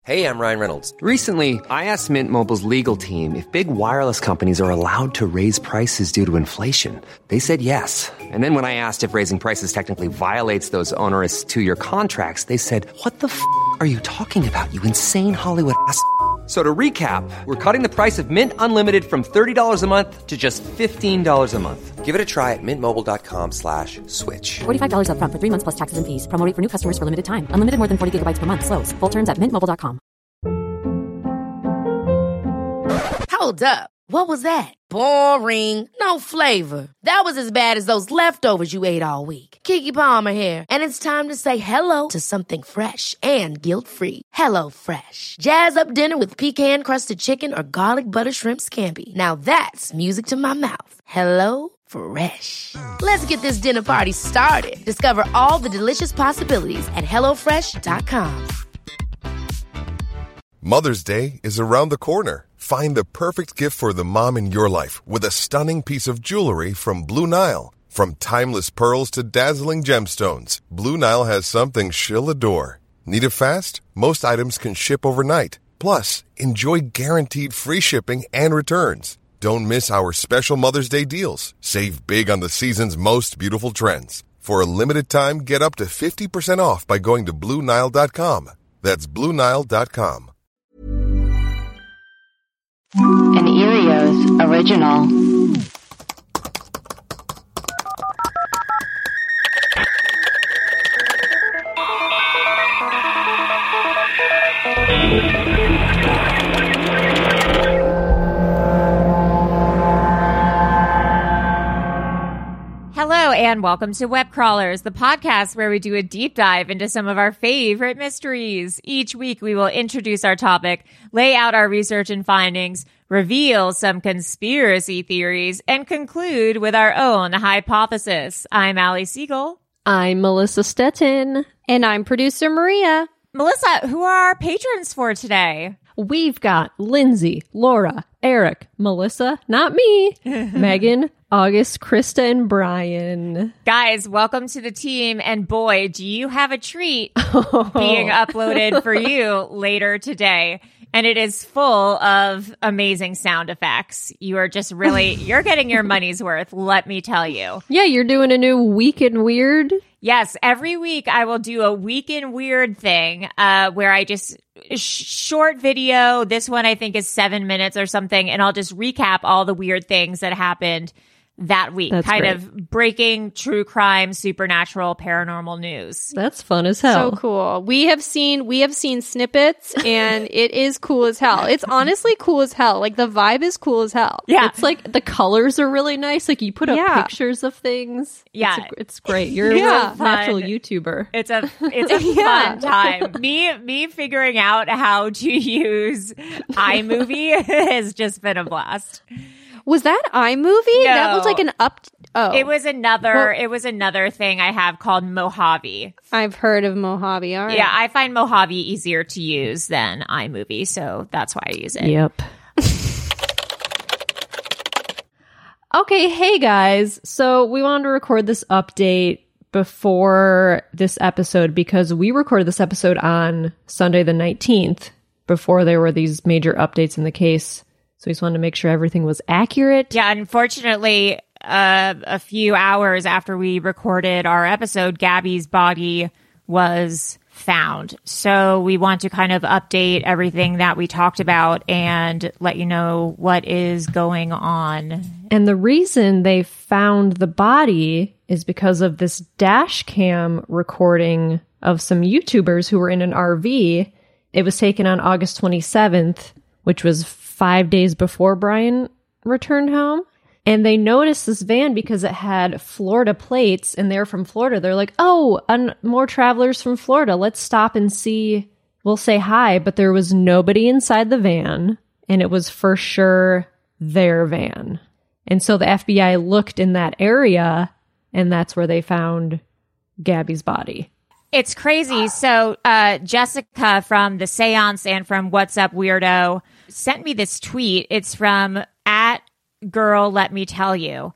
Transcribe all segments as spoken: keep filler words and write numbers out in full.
Hey, I'm Ryan Reynolds. Recently, I asked Mint Mobile's legal team if big wireless companies are allowed to raise prices due to inflation. They said yes. And then when I asked if raising prices technically violates those onerous two-year contracts, they said, what the f*** are you talking about, you insane Hollywood ass f- So to recap, we're cutting the price of Mint Unlimited from thirty dollars a month to just fifteen dollars a month. Give it a try at mintmobile.com slash switch. forty-five dollars up front for three months plus taxes and fees. Promo rate for new customers for limited time. Unlimited more than forty gigabytes per month. Slows full terms at mint mobile dot com. Hold up. What was that? Boring. No flavor. That was as bad as those leftovers you ate all week. Keke Palmer here. And it's time to say hello to something fresh and guilt-free. Hello Fresh. Jazz up dinner with pecan-crusted chicken or garlic butter shrimp scampi. Now that's music to my mouth. Hello Fresh. Let's get this dinner party started. Discover all the delicious possibilities at hello fresh dot com. Mother's Day is around the corner. Find the perfect gift for the mom in your life with a stunning piece of jewelry from Blue Nile. From timeless pearls to dazzling gemstones, Blue Nile has something she'll adore. Need it fast? Most items can ship overnight. Plus, enjoy guaranteed free shipping and returns. Don't miss our special Mother's Day deals. Save big on the season's most beautiful trends. For a limited time, get up to fifty percent off by going to Blue Nile dot com. That's Blue Nile dot com. An Erios original. Hello and welcome to Web Crawlers, the podcast where we do a deep dive into some of our favorite mysteries. Each week we will introduce our topic, lay out our research and findings, reveal some conspiracy theories, and conclude with our own hypothesis. I'm Allie Siegel. I'm Melissa Stettin. And I'm producer Maria. Melissa, who are our patrons for today? We've got Lindsay, Laura, Eric, Melissa, not me, Megan, August, Krista, and Brian. Guys, welcome to the team. And boy, do you have a treat oh. being uploaded for you later today. And it is full of amazing sound effects. You are just really, you're getting your money's worth, let me tell you. Yeah, you're doing a new Week in Weird. Yes, every week I will do a Week in Weird thing uh, where I just, sh- short video, this one I think is seven minutes or something, and I'll just recap all the weird things that happened that week. That's kind great. of breaking true crime, supernatural, paranormal news. That's fun as hell. So cool. We have seen we have seen snippets and it is cool as hell. It's honestly cool as hell. Like the vibe is cool as hell. Yeah. It's like the colors are really nice. Like you put up yeah. pictures of things. Yeah. It's, a, it's great. You're yeah. a natural YouTuber. It's a it's a yeah. fun time. Me me figuring out how to use iMovie has just been a blast. Was that iMovie? No. That was like an up. Oh, It was another. Well- it was another thing I have called Mojave. I've heard of Mojave. All right. Yeah, I find Mojave easier to use than iMovie, so that's why I use it. Yep. Okay, hey guys. So we wanted to record this update before this episode because we recorded this episode on Sunday the nineteenth before there were these major updates in the case. So we just wanted to make sure everything was accurate. Yeah, unfortunately, uh, a few hours after we recorded our episode, Gabby's body was found. So we want to kind of update everything that we talked about and let you know what is going on. And the reason they found the body is because of this dash cam recording of some YouTubers who were in an R V. It was taken on August twenty-seventh, which was five days before Brian returned home. And they noticed this van because it had Florida plates and they're from Florida. They're like, oh, un- more travelers from Florida. Let's stop and see. We'll say hi. But there was nobody inside the van. And it was for sure their van. And so the F B I looked in that area and that's where they found Gabby's body. It's crazy. So uh, Jessica from The Seance and from What's Up Weirdo sent me this tweet. It's from at Girl Let Me Tell You.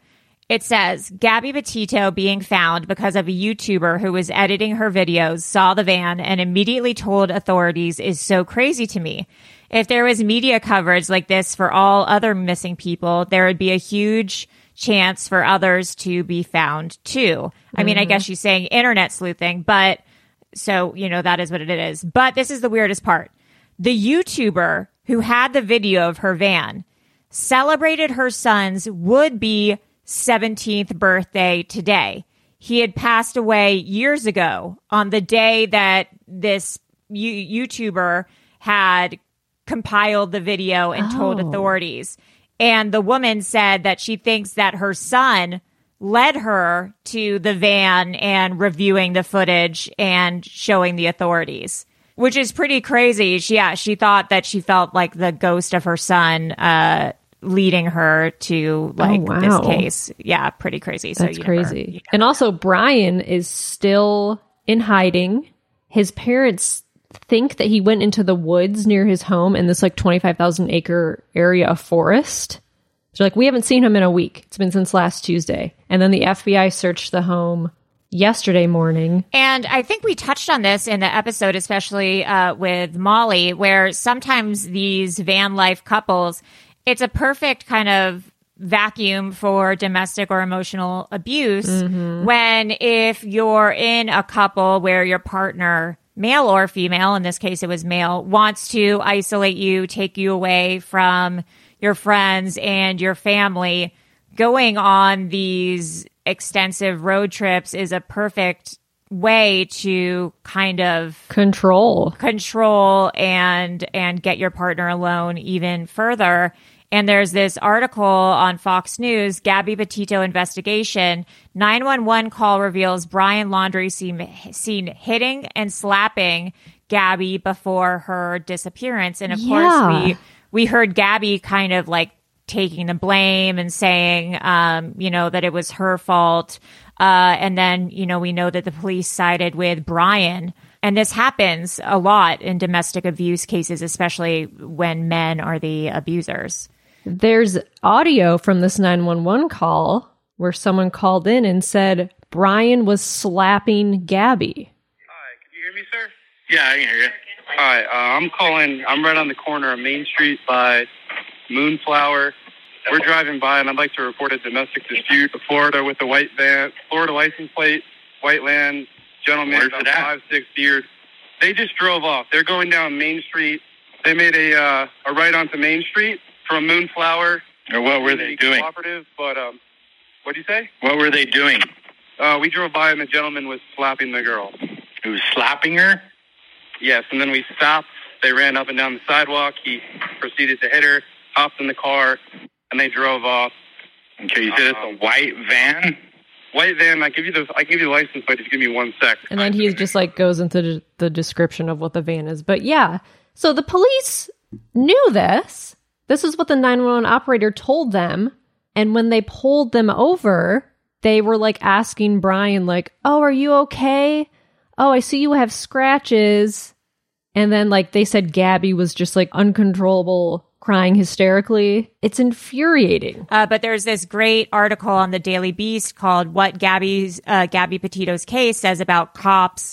It says, Gabby Petito being found because of a YouTuber who was editing her videos, saw the van, and immediately told authorities is so crazy to me. If there was media coverage like this for all other missing people, there would be a huge chance for others to be found too. I mean, I guess she's saying internet sleuthing, but so, you know, that is what it is. But this is the weirdest part. The YouTuber who had the video of her van celebrated her son's would-be seventeenth birthday today. He had passed away years ago on the day that this U- YouTuber had compiled the video and oh. told authorities. And the woman said that she thinks that her son led her to the van and reviewing the footage and showing the authorities, which is pretty crazy. She, yeah, she thought that she felt like the ghost of her son uh, leading her to like oh, wow. this case. Yeah, pretty crazy. So That's you crazy. Never, yeah. And also, Brian is still in hiding. His parents think that he went into the woods near his home in this like twenty-five thousand acre area of forest. So like, we haven't seen him in a week. It's been since last Tuesday. And then the F B I searched the home yesterday morning. And I think we touched on this in the episode, especially uh, with Molly, where sometimes these van life couples, it's a perfect kind of vacuum for domestic or emotional abuse mm-hmm. when if you're in a couple where your partner, male or female, in this case it was male, wants to isolate you, take you away from your friends and your family, going on these extensive road trips is a perfect way to kind of control control and and get your partner alone even further. And there's this article on Fox News, Gabby Petito investigation. nine one one call reveals Brian Laundrie seen, seen hitting and slapping Gabby before her disappearance. And of yeah. course, we we heard Gabby kind of like taking the blame and saying, um, you know, that it was her fault. Uh, and then, you know, we know that the police sided with Brian. And this happens a lot in domestic abuse cases, especially when men are the abusers. There's audio from this nine one one call where someone called in and said Brian was slapping Gabby. Hi, can you hear me, sir? Yeah, I can hear you. Hi, uh, I'm calling. I'm right on the corner of Main Street by Moonflower. We're driving by, and I'd like to report a domestic dispute in Florida with a white van, Florida license plate, white land, gentleman, Where's about it at? five, six beard. They just drove off. They're going down Main Street. They made a uh, a right onto Main Street from Moonflower. Or what were they doing? Cooperative, but um, what do you say? What were they doing? Uh, we drove by, and the gentleman was slapping the girl. He was slapping her? Yes, and then we stopped. They ran up and down the sidewalk. He proceeded to hit her, hopped in the car, and they drove off. Okay, you said um, it's a white van? White van. I give you the I give you the license plate if you give me one sec. And then he just like goes into the description of what the van is. But yeah, so the police knew this. This is what the nine one one operator told them. And when they pulled them over, they were like asking Brian, like, "Oh, are you okay? Oh, I see you have scratches." And then like they said Gabby was just like uncontrollable, crying hysterically. It's infuriating. Uh, but there's this great article on the Daily Beast called What Gabby's uh, Gabby Petito's Case Says About Cops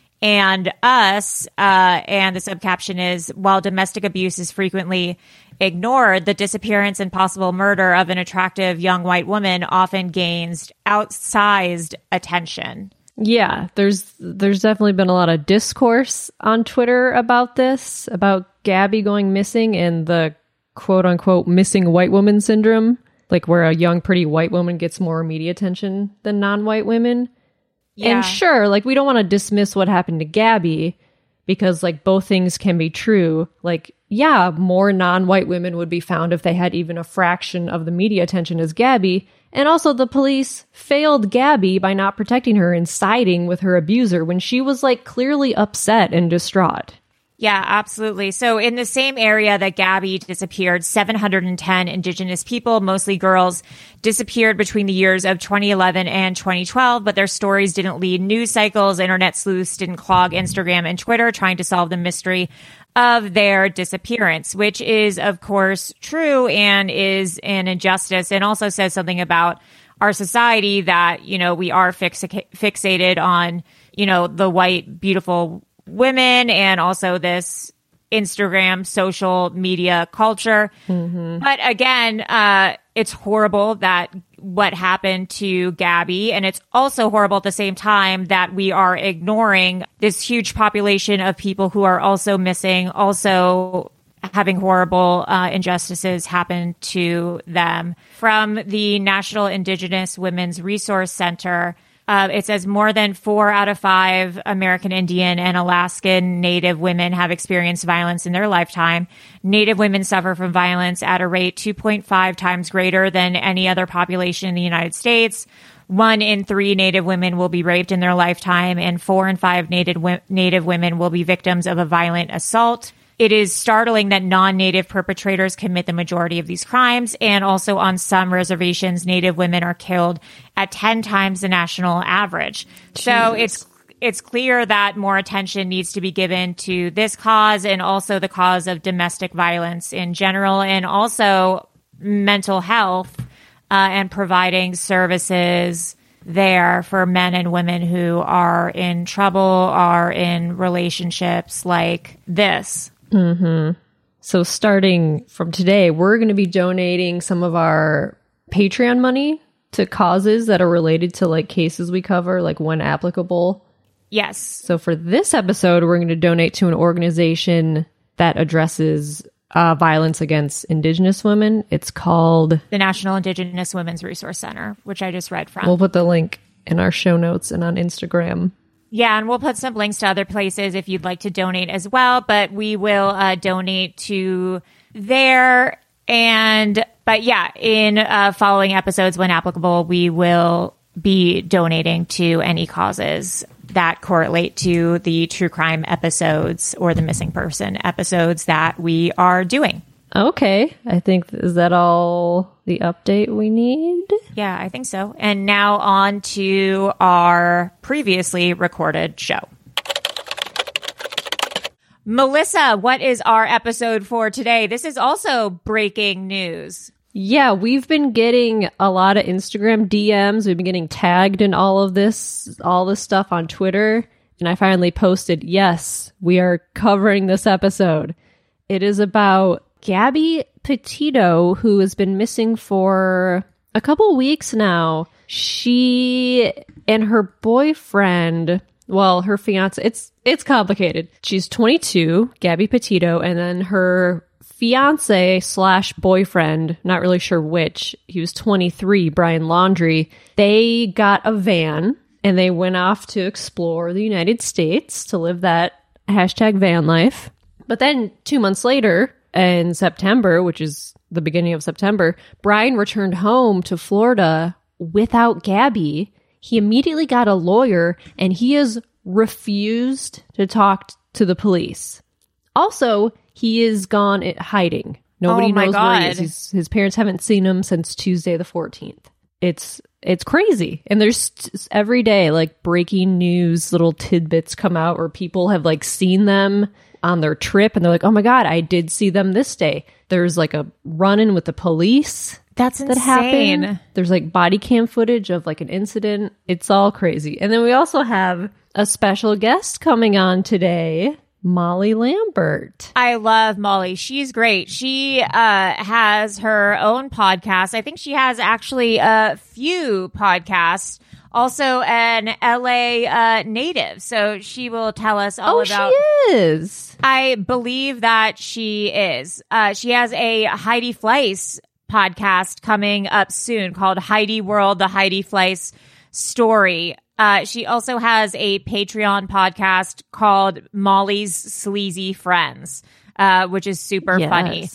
and Us. Uh, and the subcaption is, while domestic abuse is frequently ignored, the disappearance and possible murder of an attractive young white woman often gains outsized attention. Yeah, there's there's definitely been a lot of discourse on Twitter about this, about Gabby going missing and the quote-unquote missing white woman syndrome, like where a young, pretty white woman gets more media attention than non-white women. Yeah. And sure, like we don't want to dismiss what happened to Gabby because like both things can be true. Like, yeah, more non-white women would be found if they had even a fraction of the media attention as Gabby. And also the police failed Gabby by not protecting her and siding with her abuser when she was like clearly upset and distraught. Yeah, absolutely. So in the same area that Gabby disappeared, seven hundred ten Indigenous people, mostly girls, disappeared between the years of twenty eleven and twenty twelve, but their stories didn't lead news cycles. Internet sleuths didn't clog Instagram and Twitter trying to solve the mystery of their disappearance, which is, of course, true and is an injustice and also says something about our society that, you know, we are fix- fixated on, you know, the white, beautiful women and also this Instagram, social media culture. Mm-hmm. But again, uh, it's horrible that what happened to Gabby. And it's also horrible at the same time that we are ignoring this huge population of people who are also missing, also having horrible uh, injustices happen to them. From the National Indigenous Women's Resource Center, Uh, it says more than four out of five American Indian and Alaskan Native women have experienced violence in their lifetime. Native women suffer from violence at a rate two point five times greater than any other population in the United States. One in three Native women will be raped in their lifetime, and four in five Native, wi- Native women will be victims of a violent assault. It is startling that non-Native perpetrators commit the majority of these crimes, and also on some reservations, Native women are killed at ten times the national average. Jesus. So it's it's clear that more attention needs to be given to this cause and also the cause of domestic violence in general, and also mental health uh, and providing services there for men and women who are in trouble, are in relationships like this. Mm-hmm. So starting from today, we're going to be donating some of our Patreon money to causes that are related to like cases we cover, like when applicable. Yes. So for this episode, we're going to donate to an organization that addresses uh, violence against Indigenous women. It's called the National Indigenous Women's Resource Center, which I just read from. We'll put the link in our show notes and on Instagram. Yeah, and we'll put some links to other places if you'd like to donate as well. But we will uh, donate to there. And, but yeah, in uh, following episodes, when applicable, we will be donating to any causes that correlate to the true crime episodes or the missing person episodes that we are doing. Okay. I think, is that all the update we need? Yeah, I think so. And now on to our previously recorded show. Melissa, what is our episode for today? This is also breaking news. Yeah, we've been getting a lot of Instagram D Ms. We've been getting tagged in all of this, all this stuff on Twitter. And I finally posted, yes, we are covering this episode. It is about Gabby Petito, who has been missing for a couple weeks now. She and her boyfriend, well, her fiance, it's it's complicated. She's twenty-two, Gabby Petito, and then her fiance slash boyfriend, not really sure which, he was twenty-three, Brian Laundrie. They got a van and they went off to explore the United States to live that hashtag van life. But then two months later, in September, which is the beginning of September, Brian returned home to Florida without Gabby. He immediately got a lawyer and he has refused to talk to the police. Also, he is gone at hiding. Nobody oh my knows God. where he is. He's, his parents haven't seen him since Tuesday the fourteenth. It's it's crazy. And there's t- every day like breaking news, little tidbits come out where people have like seen them on their trip and they're like, oh my God, I did see them this day. There's like a run-in with the police. That's that insane. happened. There's like body cam footage of like an incident. It's all crazy. And then we also have a special guest coming on today, Molly Lambert. I love Molly. She's great. She uh, has her own podcast. I think she has actually a few podcasts. Also an L A uh, native. So she will tell us all oh, about... she is. I believe that she is. Uh, she has a Heidi Fleiss podcast coming up soon called Heidi World, the Heidi Fleiss Story. Uh, she also has a Patreon podcast called Molly's Sleazy Friends, uh, which is super yes. funny.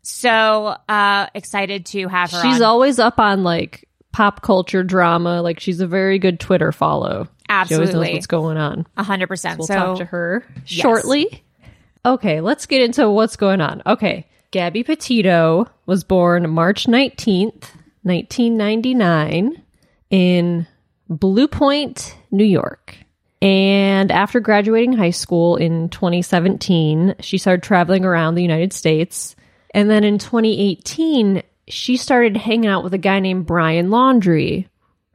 So uh, excited to have her She's on. always up on like pop culture drama. Like she's a very good Twitter follow. Absolutely. She always knows what's going on. A hundred percent. So we'll so, talk to her yes. shortly. Okay, let's get into what's going on. Okay. Gabby Petito was born March nineteenth, nineteen ninety-nine in Blue Point, New York. And after graduating high school in twenty seventeen, she started traveling around the United States. And then in twenty eighteen, she started hanging out with a guy named Brian Laundrie,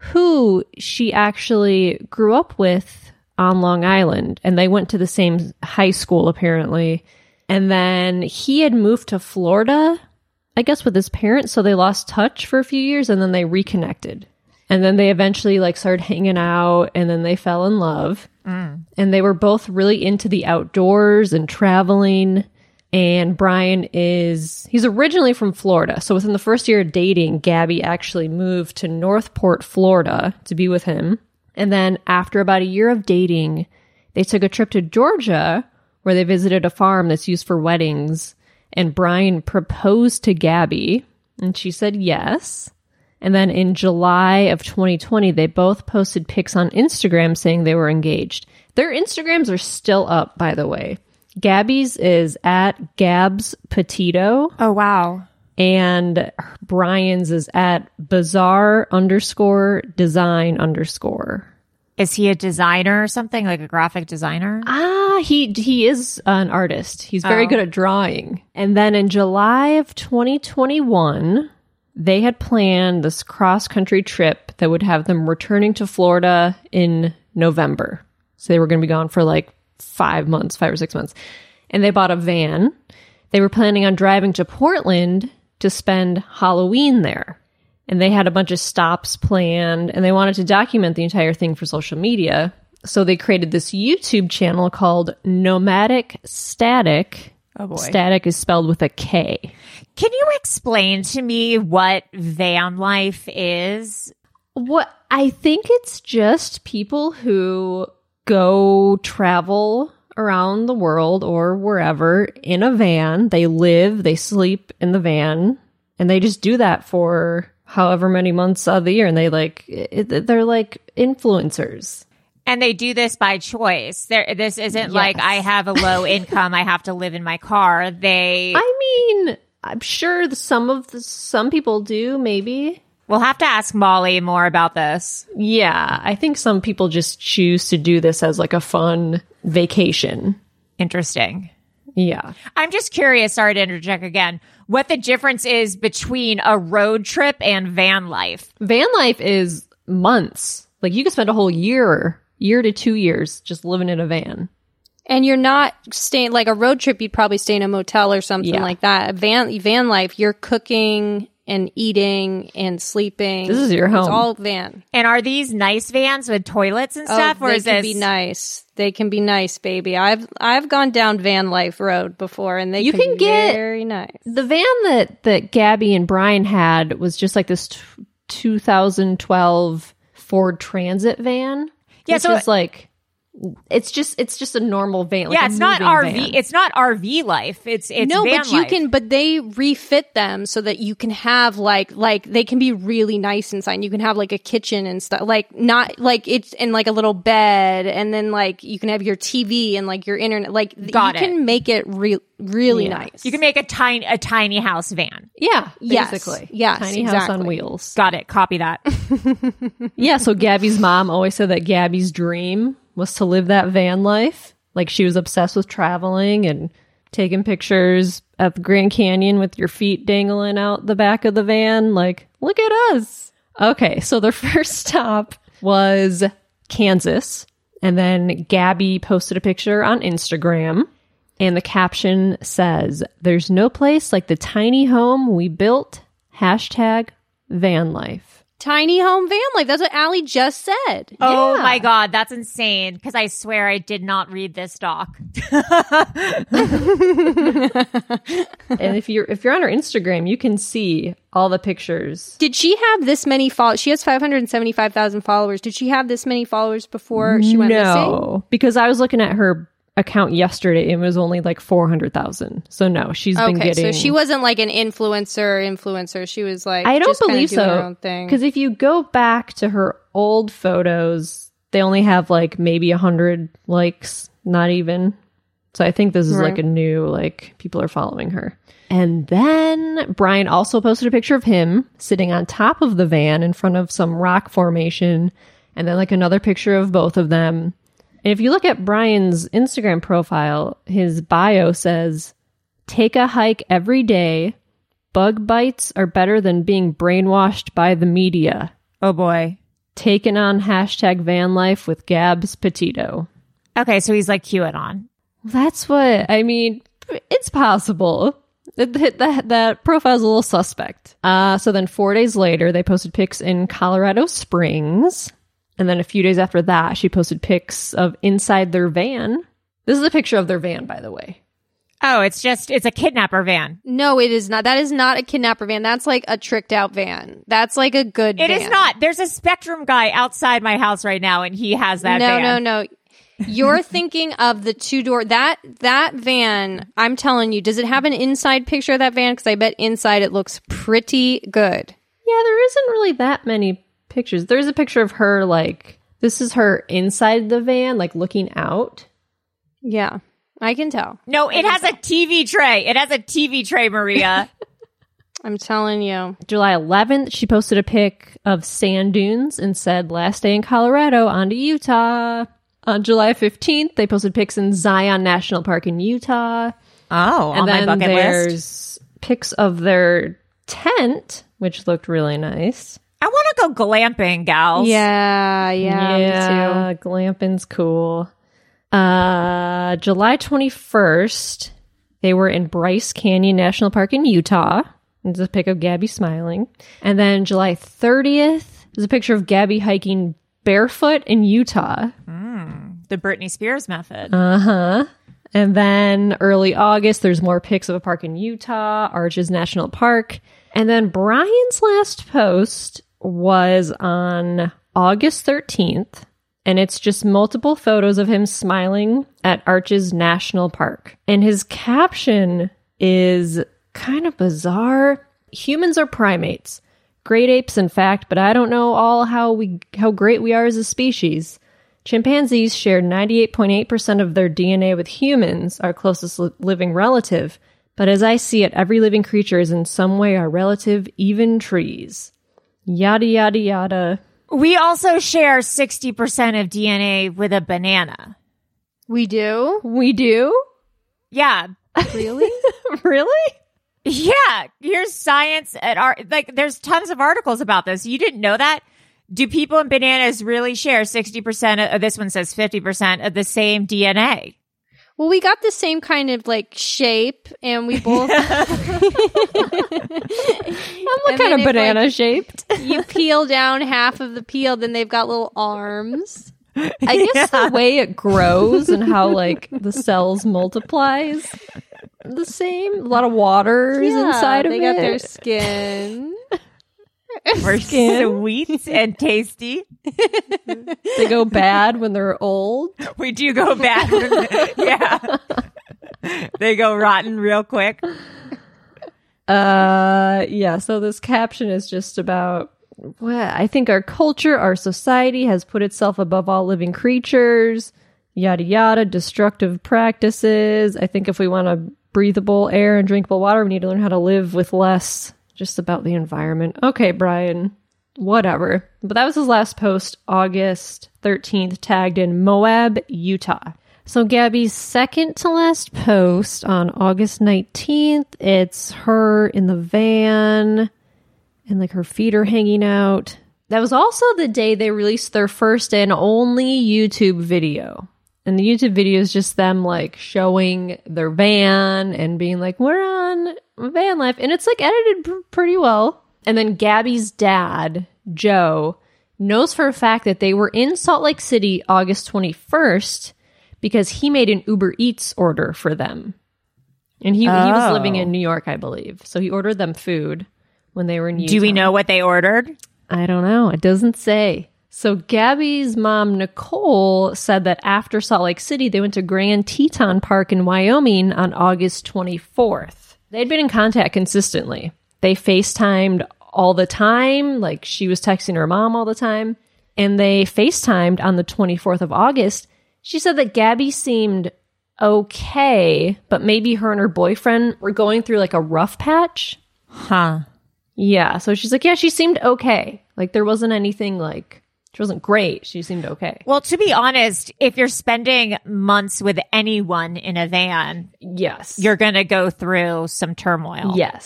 who she actually grew up with on Long Island, and they went to the same high school apparently. And then he had moved to Florida, I guess, with his parents, so they lost touch for a few years, and then they reconnected. And then they eventually like started hanging out, and then they fell in love. Mm. And they were both really into the outdoors and traveling. And Brian is, he's originally from Florida. So within the first year of dating, Gabby actually moved to Northport, Florida to be with him. And then after about a year of dating, they took a trip to Georgia where they visited a farm that's used for weddings. And Brian proposed to Gabby, and she said yes. And then in July of twenty twenty, they both posted pics on Instagram saying they were engaged. Their Instagrams are still up, by the way. Gabby's is at Gabs Petito. Oh, wow. And Brian's is at bizarre underscore design underscore. Is he a designer or something, like a graphic designer? Ah, he he is an artist. He's very Oh. good at drawing. And then in July of twenty twenty-one, they had planned this cross-country trip that would have them returning to Florida in November. So they were going to be gone for like five months, five or six months. And they bought a van. They were planning on driving to Portland to spend Halloween there. And they had a bunch of stops planned, and they wanted to document the entire thing for social media. So they created this YouTube channel called Nomadic Static. Oh boy. Static is spelled with a K. Can you explain to me what van life is? What I think it's just people who go travel around the world or wherever in a van. They live, they sleep in the van, and they just do that for however many months of the year. And they like, it, they're like influencers. And they do this by choice. There, this isn't Yes. like I have a low income, I have to live in my car. They, I mean, I'm sure the- some of the, some people do, maybe. we'll have to ask Molly more about this. Yeah, I think some people just choose to do this as like a fun vacation. Interesting. Yeah. I'm just curious, sorry to interject again, what the difference is between a road trip and van life. Van life is months. Like you could spend a whole year, year to two years just living in a van. And you're not staying, like a road trip, you'd probably stay in a motel or something Yeah. like that. Van van life, you're cooking and eating and sleeping. This is your It's home. all van. And are these nice vans with toilets and stuff? Oh, or they is can this be nice. They can be nice, baby. I've I've gone down van life road before, and they You can, can be get- very nice. The van that, that Gabby and Brian had was just like this t- two thousand twelve Ford Transit van. Yeah, which so- is like, it's just it's just a normal van. Like yeah, a it's not moving R V. van. It's not R V life. It's it's no, van but you life. can. But they refit them so that you can have like like they can be really nice inside. You can have like a kitchen and stuff. Like not like it's and like a little bed, and then like you can have your T V and like your internet. Like Got you it. can make it re- really Yeah. nice. You can make a tiny a tiny house van. Yeah, Yes. basically. Yes, Tiny house on exactly. wheels. Got it. Copy that. Yeah, so Gabby's mom always said that Gabby's dream was to live that van life. Like she was obsessed with traveling and taking pictures at the Grand Canyon with your feet dangling out the back of the van. Like, look at us. Okay, so their first stop was Kansas. And then Gabby posted a picture on Instagram. And the caption says, "There's no place like the tiny home we built. Hashtag van life." Tiny home van life. That's what Allie just said. Oh Yeah. my God, that's insane. Because I swear I did not read this doc. And if you're if you're on her Instagram, you can see all the pictures. Did she have this many followers? She has five hundred seventy-five thousand followers. Did she have this many followers before she went missing? No, because I was looking at her account yesterday. It was only like four hundred thousand. So no, she's been Okay, getting. so she wasn't like an influencer. Influencer. She was like I don't just kinda believe doing her so. own thing. Because if you go back to her old photos, they only have like maybe a hundred likes, not even. So I think this is Right. like a new, like, people are following her. And then Brian also posted a picture of him sitting on top of the van in front of some rock formation. And then like another picture of both of them. And if you look at Brian's Instagram profile, his bio says, "Take a hike every day, bug bites are better than being brainwashed by the media. Oh boy. Taken on hashtag van life with Gabs Petito. Okay, so he's like QAnon. That's what, I mean, it's possible. That, that, that profile's a little suspect. Uh, so then four days later, they posted pics in Colorado Springs. And then a few days after that, she posted pics of inside their van. This is a picture of their van, by the way. Oh, it's just, it's a kidnapper van. No, it is not. That is not a kidnapper van. That's like a tricked out van. That's like a good It van. is not. There's a Spectrum guy outside my house right now, and he has that no, van. No, no, no. You're thinking of the two door, that, that van, I'm telling you, does it have an inside picture of that van? Because I bet inside it looks pretty good. Yeah, there isn't really that many pictures. There's a picture of her, like, this is her inside the van, like looking out. Yeah, I can tell. No, it has a T V tray. It has a T V tray, Maria. I'm telling you. July eleventh, she posted a pic of sand dunes and said, last day in Colorado, on to Utah. On July fifteenth, they posted pics in Zion National Park in Utah. Oh, and on then my bucket there's list. Pics of their tent, which looked really nice. I want to go glamping, gals. Yeah, yeah, yeah, me too. Glamping's cool. Uh, July twenty-first, they were in Bryce Canyon National Park in Utah. There's a pic of Gabby smiling. And then July thirtieth, there's a picture of Gabby hiking barefoot in Utah. Mm, the Britney Spears method. Uh-huh. And then early August, there's more pics of a park in Utah, Arches National Park. And then Brian's last post was on August thirteenth. And it's just multiple photos of him smiling at Arches National Park. And his caption is kind of bizarre. Humans are primates. Great apes, in fact, but I don't know all how we how great we are as a species. Chimpanzees share ninety-eight point eight percent of their D N A with humans, our closest li- living relative. But as I see it, every living creature is in some way our relative, even trees. Yada, yada, yada. We also share sixty percent of D N A with a banana. We do? We do? Yeah. Really? Really? Yeah, here's science at art. Like, there's tons of articles about this. You didn't know that? Do people and bananas really share sixty percent of, this one says fifty percent of the same D N A? Well, we got the same kind of like shape, and we both. I'm what kind of banana like, shaped? You peel down half of the peel, then they've got little arms. I guess yeah. The way it grows and how like the cells multiplies. The same. A lot of water is yeah, inside of they it. They got their skin. We're sweet and tasty. They go bad when they're old. We do go bad. When yeah. They go rotten real quick. Uh, yeah. So this caption is just about, well, I think our culture, our society has put itself above all living creatures. Yada, yada, destructive practices. I think if we want to breathable air and drinkable water, we need to learn how to live with less. Just about the environment. Okay, Brian, whatever. But that was his last post, August thirteenth, tagged in Moab, Utah. So Gabby's second to last post on August nineteenth, it's her in the van and like her feet are hanging out. That was also the day they released their first and only YouTube video. And the YouTube video is just them like showing their van and being like, we're on van life. And it's like edited pr- pretty well. And then Gabby's dad, Joe, knows for a fact that they were in Salt Lake City August twenty-first because he made an Uber Eats order for them. And he, oh. he was living in New York, I believe. So he ordered them food when they were in Utah. Do we know what they ordered? I don't know. It doesn't say. So Gabby's mom, Nicole, said that after Salt Lake City, they went to Grand Teton Park in Wyoming on August twenty-fourth. They'd been in contact consistently. They FaceTimed all the time. Like, she was texting her mom all the time. And they FaceTimed on the twenty-fourth of August. She said that Gabby seemed okay, but maybe her and her boyfriend were going through, like, a rough patch. Huh. Yeah, so she's like, yeah, she seemed okay. Like, there wasn't anything, like... She wasn't great. She seemed okay. Well, to be honest, if you're spending months with anyone in a van, yes, you're going to go through some turmoil. Yes.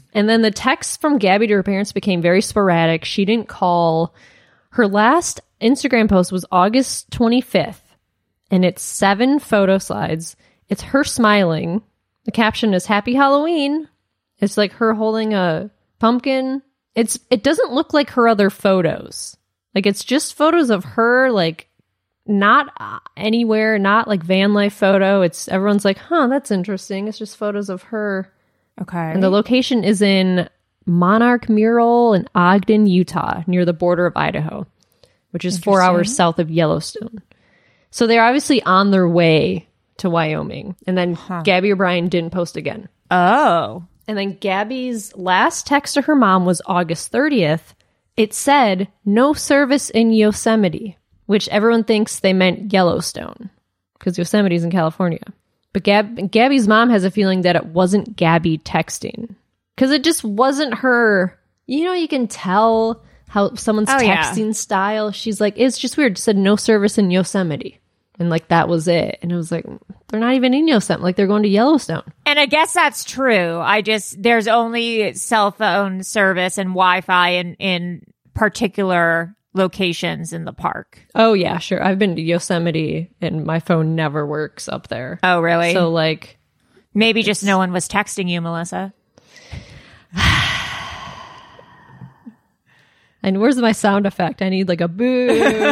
And then the texts from Gabby to her parents became very sporadic. She didn't call. Her last Instagram post was August twenty-fifth, and it's seven photo slides. It's her smiling. The caption is Happy Halloween. It's like her holding a pumpkin. It's it doesn't look like her other photos. Like, it's just photos of her, like, not anywhere, not like van life photo. It's everyone's like, huh, that's interesting. It's just photos of her. Okay. And the location is in Monarch Mural in Ogden, Utah, near the border of Idaho, which is four hours south of Yellowstone. So they're obviously on their way to Wyoming. And then huh. Gabby O'Brien didn't post again. Oh. And then Gabby's last text to her mom was August thirtieth. It said, no service in Yosemite, which everyone thinks they meant Yellowstone, because Yosemite's in California. But Gab- Gabby's mom has a feeling that it wasn't Gabby texting, because it just wasn't her. You know, you can tell how someone's oh, texting yeah. style. She's like, it's just weird. It said no service in Yosemite. And like, that was it. And it was like, they're not even in Yosemite. Like, they're going to Yellowstone. And I guess that's true. I just, there's only cell phone service and Wi-Fi in, in particular locations in the park. Oh, yeah, sure. I've been to Yosemite and my phone never works up there. Oh, really? So, like, maybe just no one was texting you, Melissa. And where's my sound effect? I need like a boo.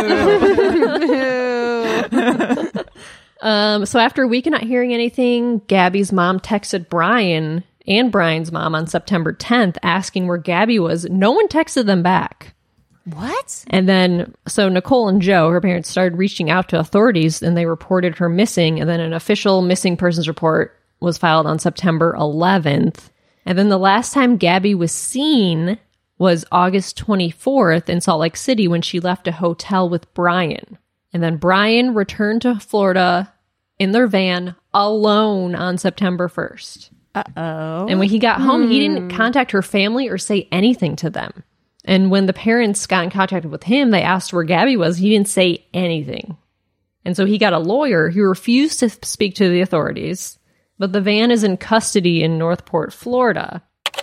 um, so after a week of not hearing anything, Gabby's mom texted Brian and Brian's mom on September tenth asking where Gabby was. No one texted them back. What? And then, so Nicole and Joe, her parents, started reaching out to authorities and they reported her missing. And then an official missing persons report was filed on September eleventh. And then the last time Gabby was seen was August twenty-fourth in Salt Lake City when she left a hotel with Brian. And then Brian returned to Florida in their van alone on September first. Uh-oh. And when he got home, hmm. he didn't contact her family or say anything to them. And when the parents got in contact with him, they asked where Gabby was. He didn't say anything. And so he got a lawyer who refused to speak to the authorities. But the van is in custody in Northport, Florida.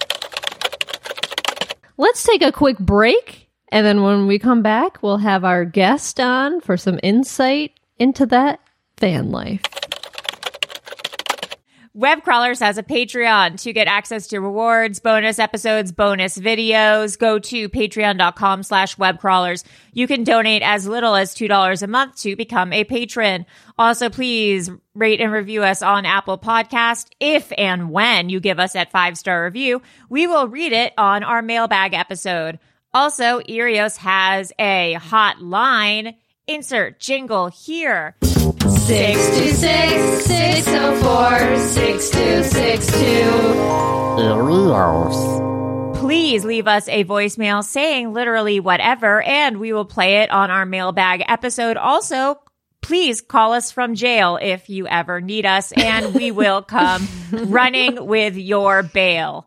Let's take a quick break, and then when we come back, we'll have our guest on for some insight into that van life. Web Crawlers has a Patreon to get access to rewards, bonus episodes, bonus videos. Go to patreon.com slash webcrawlers. You can donate as little as two dollars a month to become a patron. Also, please rate and review us on Apple Podcast. If and when you give us that five-star review, we will read it on our mailbag episode. Also, Erios has a hotline. Insert jingle here. six two six, six oh four, six two six two. Erios. Please leave us a voicemail saying literally whatever, and we will play it on our mailbag episode. Also, please call us from jail if you ever need us, and we will come running with your bail.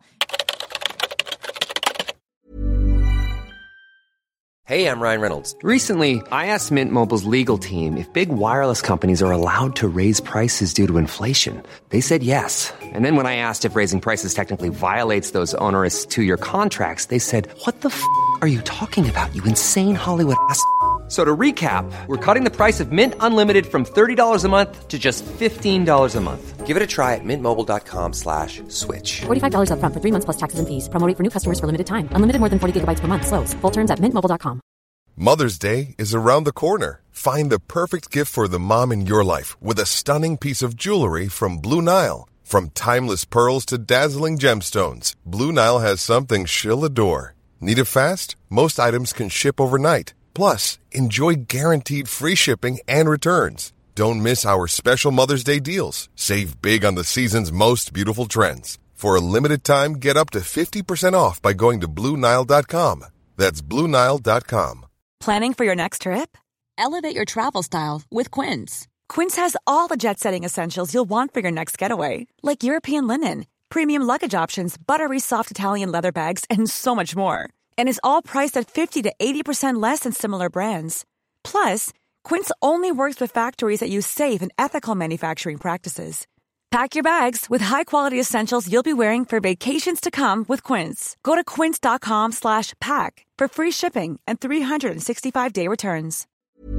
Hey, I'm Ryan Reynolds. Recently, I asked Mint Mobile's legal team if big wireless companies are allowed to raise prices due to inflation. They said yes. And then when I asked if raising prices technically violates those onerous two-year contracts, they said, what the f*** are you talking about, you insane Hollywood ass f- So to recap, we're cutting the price of Mint Unlimited from thirty dollars a month to just fifteen dollars a month. Give it a try at mintmobile.com slash switch. forty-five dollars up front for three months plus taxes and fees. Promo rate for new customers for limited time. Unlimited more than forty gigabytes per month. Slows full terms at mint mobile dot com. Mother's Day is around the corner. Find the perfect gift for the mom in your life with a stunning piece of jewelry from Blue Nile. From timeless pearls to dazzling gemstones, Blue Nile has something she'll adore. Need it fast? Most items can ship overnight. Plus, enjoy guaranteed free shipping and returns. Don't miss our special Mother's Day deals. Save big on the season's most beautiful trends. For a limited time, get up to fifty percent off by going to Blue Nile dot com. That's Blue Nile dot com. Planning for your next trip? Elevate your travel style with Quince. Quince has all the jet-setting essentials you'll want for your next getaway, like European linen, premium luggage options, buttery soft Italian leather bags, and so much more. And is all priced at fifty to eighty percent less than similar brands. Plus, Quince only works with factories that use safe and ethical manufacturing practices. Pack your bags with high-quality essentials you'll be wearing for vacations to come with Quince. Go to quince.com slash pack for free shipping and three sixty-five day returns.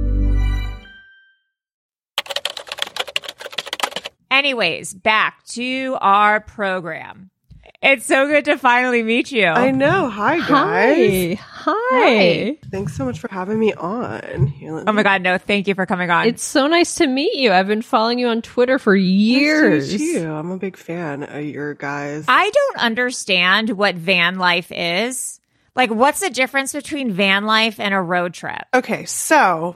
Anyways, back to our program. It's so good to finally meet you. I know. Hi, guys. Hi. Hi. Thanks so much for having me on. Here, let Oh me- my God, no, thank you for coming on. It's so nice to meet you. I've been following you on Twitter for years. Nice to meet you. I'm a big fan of your guys. I don't understand what van life is. Like, what's the difference between van life and a road trip? Okay, so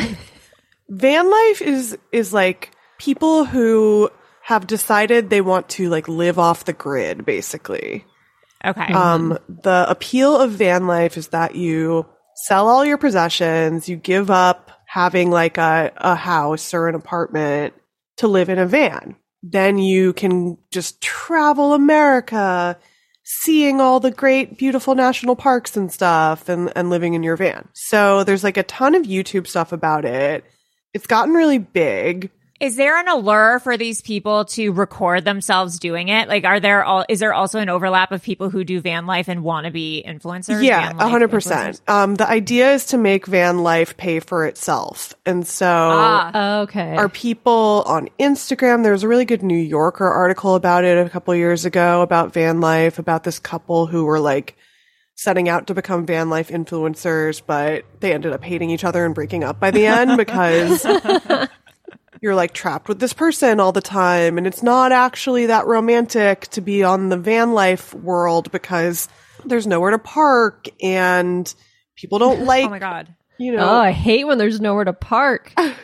van life is is like people who have decided they want to like live off the grid, basically. Okay. Um, the appeal of van life is that you sell all your possessions, you give up having like a, a house or an apartment to live in a van. Then you can just travel America, seeing all the great, beautiful national parks and stuff and, and living in your van. So there's like a ton of YouTube stuff about it. It's gotten really big. Is there an allure for these people to record themselves doing it? Like, are there all, is there also an overlap of people who do van life and want to be influencers? Yeah, van life a hundred percent. influencers? Um, the idea is to make van life pay for itself. And so Ah. Okay. are people on Instagram. There was a really good New Yorker article about it a couple years ago about van life, about this couple who were like setting out to become van life influencers, but they ended up hating each other and breaking up by the end because you're like trapped with this person all the time. And it's not actually that romantic to be on the van life world because there's nowhere to park and people don't like, Oh my God. you know. Oh, I hate when there's nowhere to park. Well,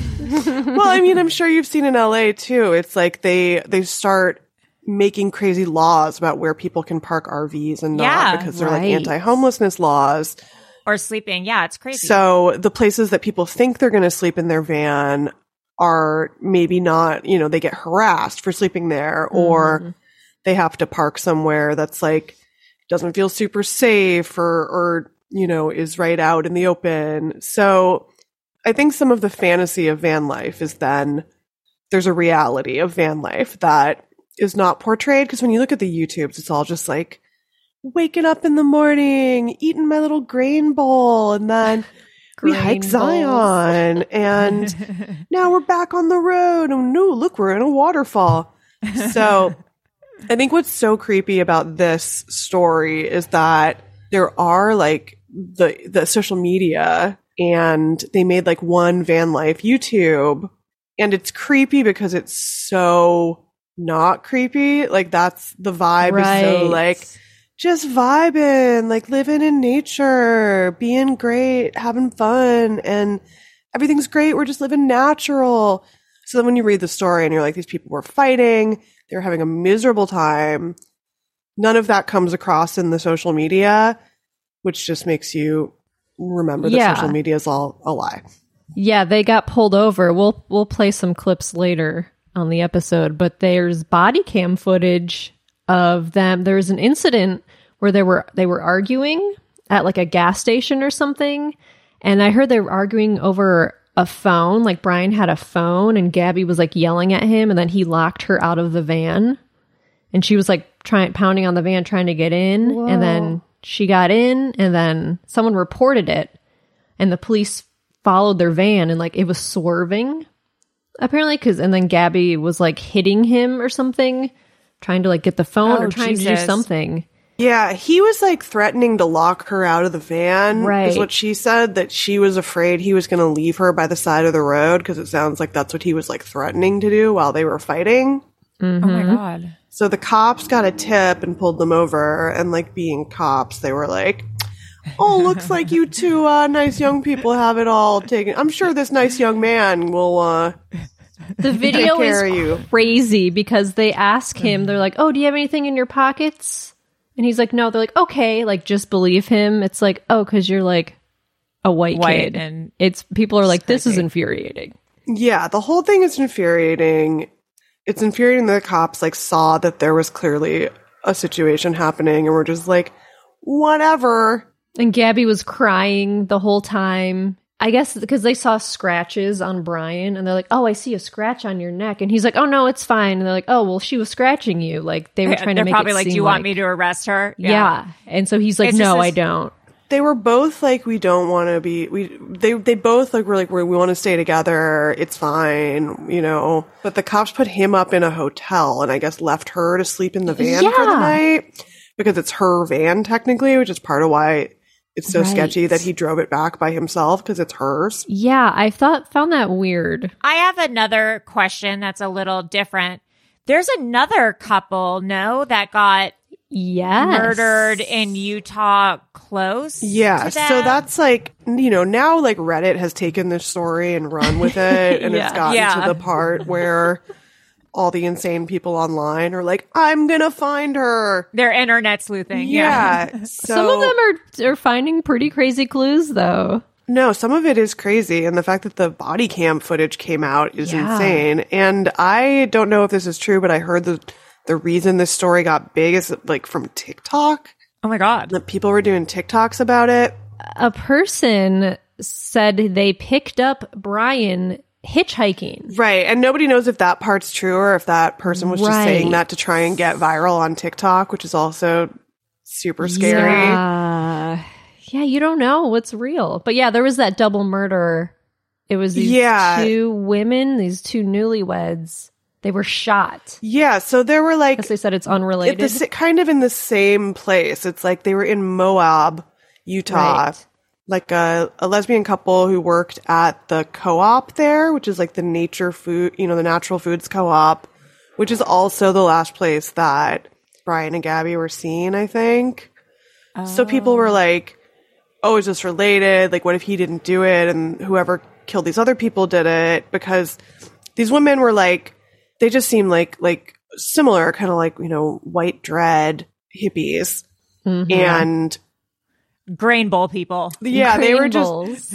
I mean, I'm sure you've seen in L A too. It's like they, they start making crazy laws about where people can park R Vs and not Yeah, because they're like right. anti-homelessness laws. Or sleeping. Yeah, it's crazy. So the places that people think they're going to sleep in their van are maybe not, you know, they get harassed for sleeping there or Mhm. they have to park somewhere that's like doesn't feel super safe or, or, you know, is right out in the open. So I think some of the fantasy of van life is then there's a reality of van life that is not portrayed. Because when you look at the YouTubes, it's all just like waking up in the morning, eating my little grain bowl, and then we Grain hike bowls. Zion, and now we're back on the road. Oh no, look, we're in a waterfall. So I think what's so creepy about this story is that there are like the the social media, and they made like one van life YouTube, and it's creepy because it's so not creepy. Like that's the vibe is so Right. like just vibing, like living in nature, being great, having fun, and everything's great. We're just living natural. So then when you read the story and you're like, these people were fighting, they're having a miserable time. None of that comes across in the social media, which just makes you remember that Yeah. social media is all a lie. Yeah, they got pulled over. We'll we'll play some clips later on the episode, but there's body cam footage of them. There was an incident where they were they were arguing at like a gas station or something, and I heard they were arguing over a phone. Like Brian had a phone, and Gabby was like yelling at him, and then he locked her out of the van, and she was like trying pounding on the van trying to get in, Whoa. and then she got in, and then someone reported it, and the police followed their van, and like it was swerving apparently, because and then Gabby was like hitting him or something, trying to like get the phone Oh, or trying to do Jesus. something. Yeah, he was like threatening to lock her out of the van, Right. is what she said, that she was afraid he was going to leave her by the side of the road, because it sounds like that's what he was like threatening to do while they were fighting. Mm-hmm. Oh my God. So the cops got a tip and pulled them over, and like being cops, they were like, oh, looks like you two uh, nice young people have it all taken. I'm sure this nice young man will uh, The video take care of is you. crazy because they ask him, they're like, oh, do you have anything in your pockets? And he's like, no. They're like, okay, like just believe him. It's like, oh, because you're like a white, White kid. and it's people are like, this is crazy. infuriating. Yeah, the whole thing is infuriating. It's infuriating that the cops like saw that there was clearly a situation happening and were just like, whatever. And Gabby was crying the whole time. I guess because they saw scratches on Brian and they're like, oh, I see a scratch on your neck. And he's like, oh, no, it's fine. And they're like, oh, well, she was scratching you. Like they were trying They're to make probably it like, seem do you want like- me to arrest her? Yeah. And so he's like, It's no, just I this- don't. They were both like, we don't want to be, we, they, they both like were like, we want to stay together. It's fine, you know, but the cops put him up in a hotel and I guess left her to sleep in the van for the Yeah. night because it's her van technically, which is part of why it's so Right. sketchy that he drove it back by himself because it's hers. Yeah, I thought found that weird. I have another question that's a little different. There's another couple, no, that got yes. murdered in Utah close. Yeah, to so them? that's like, you know, now like Reddit has taken this story and run with it and Yeah. it's gotten Yeah. to the part where all the insane people online are like, I'm gonna find her. They're internet sleuthing. Yeah. Yeah. so, Some of them are are finding pretty crazy clues, though. No, some of it is crazy. And the fact that the body cam footage came out is Yeah. insane. And I don't know if this is true, but I heard the the reason this story got big is like from TikTok. Oh my God. That people were doing TikToks about it. A person said they picked up Brian hitchhiking. Right. And nobody knows if that part's true or if that person was just Right. saying that to try and get viral on TikTok, which is also super scary. Yeah. Yeah, you don't know what's real. But yeah, there was that double murder. It was these Yeah. two women, these two newlyweds. They were shot. Yeah. So there were like, Because they said it's at unrelated. the, sa- kind of in the same place. It's like they were in Moab, Utah. Right. Like a, a lesbian couple who worked at the co-op there, which is like the nature food, you know, the natural foods co-op, which is also the last place that Brian and Gabby were seen, I think. So people were like, oh, is this related? Like, what if he didn't do it and whoever killed these other people did it? Because these women were like, they just seemed like, like similar, kind of like, you know, white dread hippies. Mhm. And Grain bowl people. yeah, they were Grain just, bowls.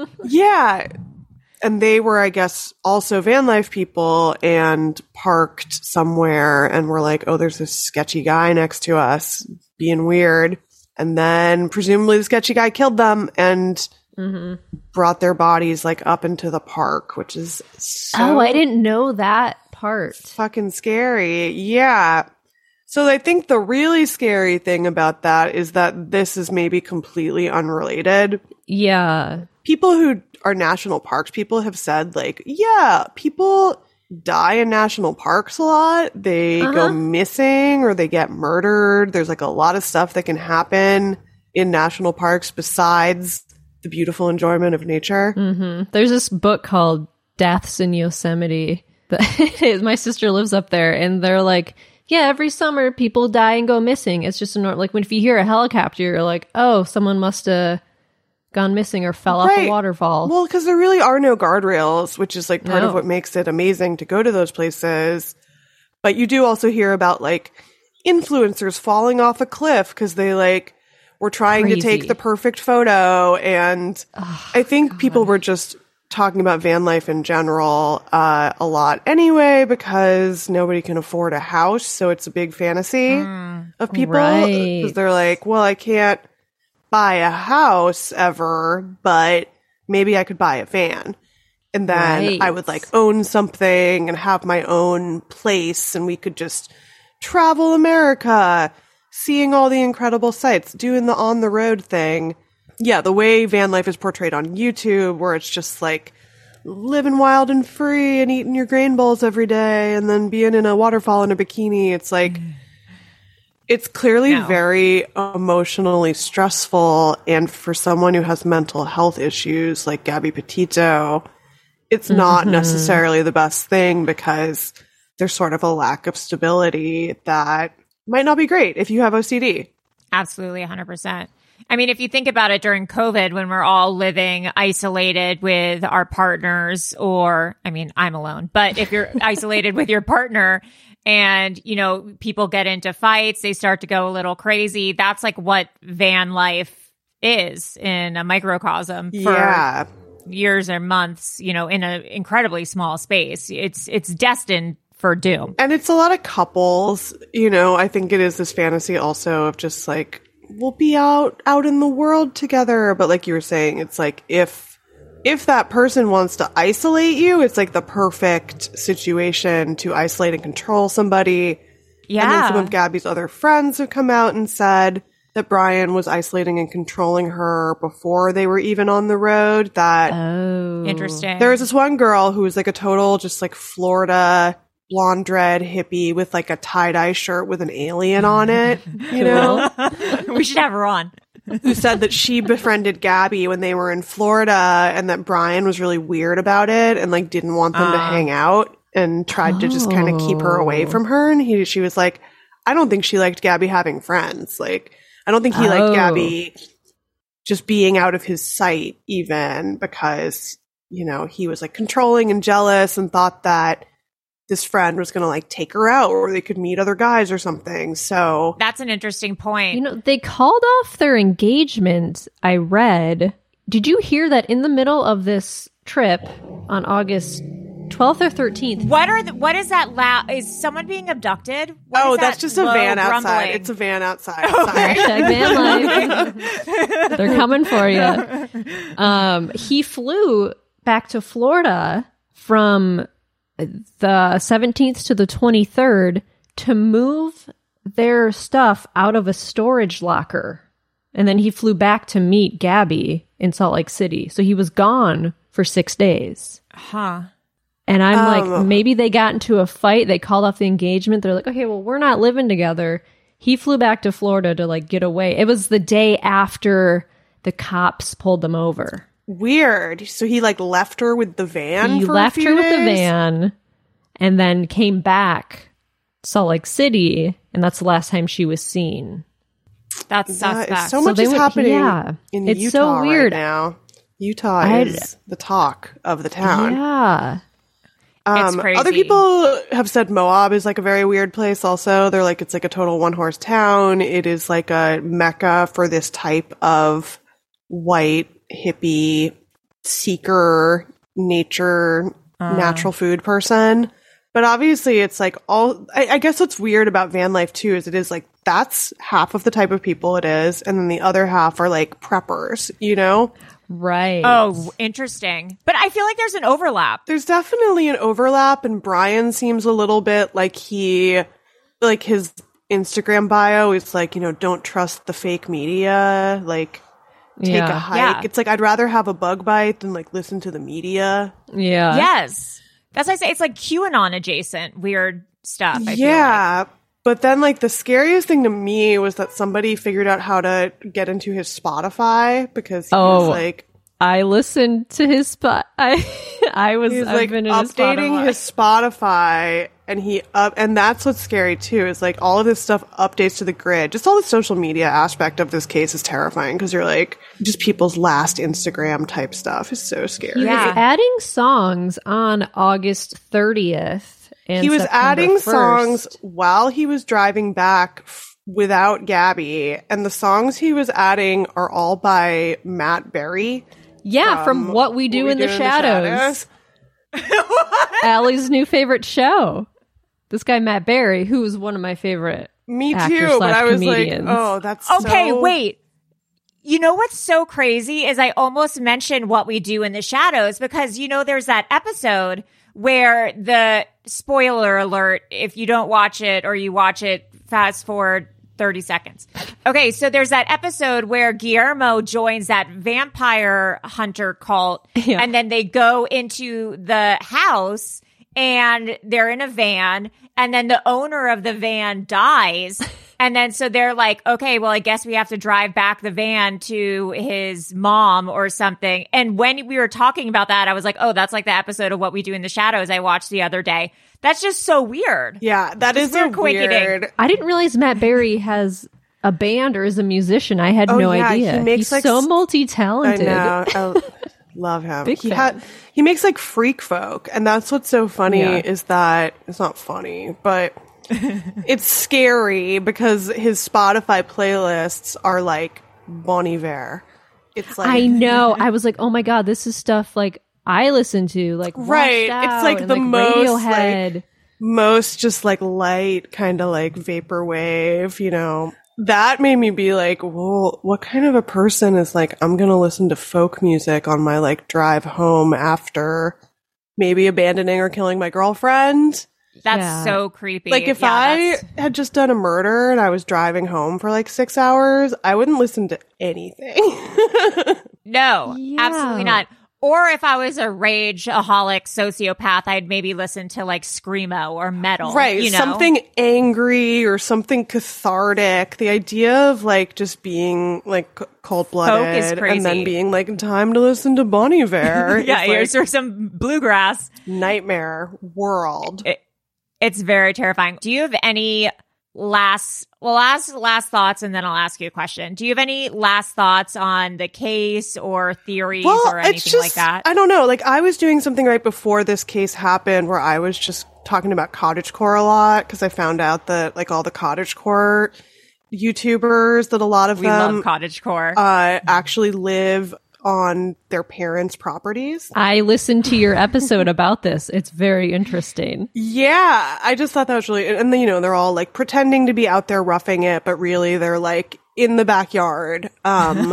yeah. And they were, I guess, also van life people and parked somewhere and were like, oh, there's this sketchy guy next to us being weird. And then presumably the sketchy guy killed them and Mhm. brought their bodies like up into the park, which is so Oh, I didn't know that part. fucking scary. Yeah. So I think the really scary thing about that is that this is maybe completely unrelated. Yeah. People who are national parks people have said like, yeah, people die in national parks a lot. They Uh-huh. go missing or they get murdered. There's like a lot of stuff that can happen in national parks besides the beautiful enjoyment of nature. hmm There's this book called Deaths in Yosemite. That my sister lives up there, and they're like, yeah, every summer people die and go missing. It's just a nor- like when if you hear a helicopter, you're like, oh, someone must have gone missing or fell off Right. a waterfall. Well, because there really are no guardrails, which is like part No. of what makes it amazing to go to those places. But you do also hear about like influencers falling off a cliff because they like were trying Crazy. to take the perfect photo. And I think people were just talking about van life in general uh, a lot anyway because nobody can afford a house. So it's a big fantasy of people right. because they're like, well, I can't buy a house ever, but maybe I could buy a van. And then Right. I would like own something and have my own place and we could just travel America, seeing all the incredible sights, doing the on the road thing. Yeah, the way van life is portrayed on YouTube where it's just like living wild and free and eating your grain bowls every day and then being in a waterfall in a bikini. It's like, it's clearly No. very emotionally stressful. And for someone who has mental health issues like Gabby Petito, it's not Mhm. necessarily the best thing because there's sort of a lack of stability that might not be great if you have O C D. Absolutely, one hundred percent. I mean, if you think about it during COVID, when we're all living isolated with our partners, or, I mean, I'm alone, but if you're isolated with your partner and, you know, people get into fights, they start to go a little crazy. That's like what van life is in a microcosm for Yeah. years or months, you know, in an incredibly small space. It's, it's destined for doom. And it's a lot of couples, you know, I think it is this fantasy also of just like, we'll be out, out in the world together. But like you were saying, it's like, if, if that person wants to isolate you, it's like the perfect situation to isolate and control somebody. Yeah. And then some of Gabby's other friends have come out and said that Brian was isolating and controlling her before they were even on the road. That oh, interesting. There was this one girl who was like a total just like Florida blonde dread hippie with like a tie-dye shirt with an alien on it, you know? We should have her on. Who said that she befriended Gabby when they were in Florida and that Brian was really weird about it and like didn't want them uh, to hang out and tried oh. to just kind of keep her away from her. And he, she was like, I don't think she liked Gabby having friends. Like, I don't think he oh. liked Gabby just being out of his sight even because, you know, he was like controlling and jealous and thought that this friend was going to like take her out or they could meet other guys or something. So that's an interesting point. You know, they called off their engagement, I read. Did you hear that in the middle of this trip on August twelfth or thirteenth? What are the, what is that loud? Is someone being abducted? What oh, that that's just a van outside. Grumbling? It's a van outside. Sorry. Hashtag van life. They're coming for you. Um, he flew back to Florida from the seventeenth to the twenty-third to move their stuff out of a storage locker. And then he flew back to meet Gabby in Salt Lake City. So he was gone for six days. Huh. And I'm um, like, maybe they got into a fight. They called off the engagement. They're like, okay, well, we're not living together. He flew back to Florida to like get away. It was the day after the cops pulled them over. Weird. So he like left her with the van. He for left a few her days? with the van and then came back to Salt Lake City. And that's the last time she was seen. That's suspect. Yeah, so much so is went, happening yeah, in it's Utah so weird. right now. Utah I'd, is the talk of the town. Yeah. Um, it's crazy. Other people have said Moab is like a very weird place also. They're like, it's like a total one-horse town. It is like a mecca for this type of white, hippie, seeker, nature, uh. natural food person. But obviously it's like all, I, I guess what's weird about van life too is it is like, that's half of the type of people it is. And then the other half are like preppers, you know? Right. Oh, interesting. But I feel like there's an overlap. There's definitely an overlap, and Brian seems a little bit like he, like his Instagram bio is like, you know, don't trust the fake media, like take yeah. a hike. Yeah. It's like, I'd rather have a bug bite than like listen to the media. Yeah. Yes. That's why I say it's like QAnon adjacent weird stuff. I yeah. feel like. But then like the scariest thing to me was that somebody figured out how to get into his Spotify because he oh, was like, I listened to his spot. I I was he's I've like been in updating his Spotify. his Spotify, and he up, and that's what's scary too. Is like all of this stuff updates to the grid. Just all the social media aspect of this case is terrifying because you're like just people's last Instagram type stuff is so scary. He Yeah. was adding songs on August thirtieth. And he was September adding first. songs while he was driving back f- without Gabby, and the songs he was adding are all by Matt Berry. Yeah, from, from What We Do, what in, we the do Shadows. in the Shadows. Allie's new favorite show. This guy, Matt Berry, who is one of my favorite Me actors too, but slash I was comedians. like, oh, that's Okay, so... wait. You know what's so crazy is I almost mentioned What We Do in the Shadows because, you know, there's that episode where the spoiler alert, if you don't watch it or you watch it, fast forward thirty seconds. Okay, so there's that episode where Guillermo joins that vampire hunter cult Yeah. and then they go into the house and they're in a van and then the owner of the van dies. And then so they're like, okay, well, I guess we have to drive back the van to his mom or something. And when we were talking about that, I was like, oh, that's like the episode of What We Do in the Shadows I watched the other day. That's just so weird. Yeah, that Just is a weird coinky weird... ding. I didn't realize Matt Berry has a band or is a musician. I had Oh, no yeah, idea. he makes, He's like, so s- multi-talented. I know. I love him. Big he fan. had he makes like freak folk, and that's what's so funny Yeah. is that it's not funny, but it's scary because his Spotify playlists are like Bon Iver. It's like I know. I was like, oh my God, this is stuff like I listen to, like right. Washed It's Out like and, the most Radiohead. like most just like light kind of like vaporwave, you know. that made me be like, well, what kind of a person is like, I'm going to listen to folk music on my like drive home after maybe abandoning or killing my girlfriend? That's Yeah. so creepy. Like if Yeah, I that's- had just done a murder and I was driving home for like six hours, I wouldn't listen to anything. No, Yeah. absolutely not. Or if I was a rage-aholic sociopath, I'd maybe listen to like Screamo or metal. Right. You know? Something angry or something cathartic. The idea of like just being like cold blooded crazy. and then being like, time to listen to Bon Iver. yeah, is, here's like, for some bluegrass. nightmare world. It, it's very terrifying. Do you have any last, well, last, last thoughts, and then I'll ask you a question. Do you have any last thoughts on the case or theories well, or anything it's just, like that? I don't know. Like I was doing something right before this case happened where I was just talking about cottagecore a lot because I found out that like all the cottagecore YouTubers, that a lot of we them love cottagecore. uh, actually live on their parents' properties. I listened to your episode about this. It's very interesting. Yeah, I just thought that was really, and then, you know, they're all like pretending to be out there roughing it, but really they're like in the backyard, um,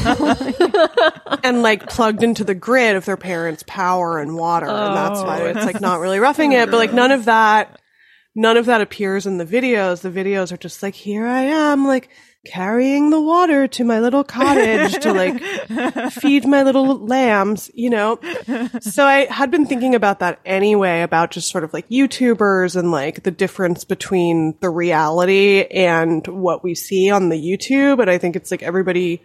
and like plugged into the grid of their parents' power and water. And that's why it's like not really roughing it, but like none of that, none of that appears in the videos. The videos are just like, here I am, like carrying the water to my little cottage to like feed my little lambs, you know? So I had been thinking about that anyway, about just sort of like YouTubers and like the difference between the reality and what we see on the YouTube. And I think it's like everybody